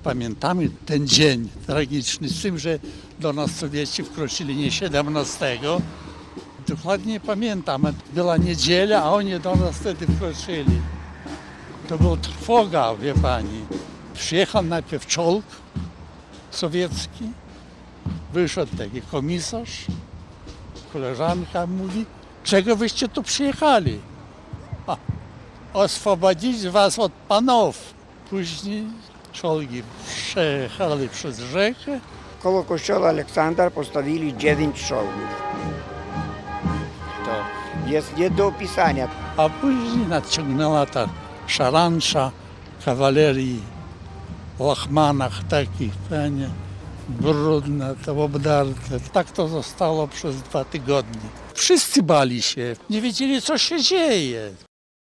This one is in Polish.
Pamiętamy ten dzień tragiczny, z tym, że do nas Sowieci wkroczyli nie 17. Dokładnie pamiętam, była niedziela, a oni do nas wtedy wkroczyli. To była trwoga, wie pani. Przyjechał najpierw czołg sowiecki, wyszedł taki komisarz, koleżanka mówi, czego wyście tu przyjechali? Oswobodzić was od panów. Później czołgi przejechali przez rzekę. Koło kościoła Aleksandra postawili 9 czołgów. To jest nie do opisania. A później nadciągnęła ta szarancza kawalerii w łachmanach takich, panie, brudne, to obdarte. Tak to zostało przez 2 tygodnie. Wszyscy bali się, nie wiedzieli, co się dzieje.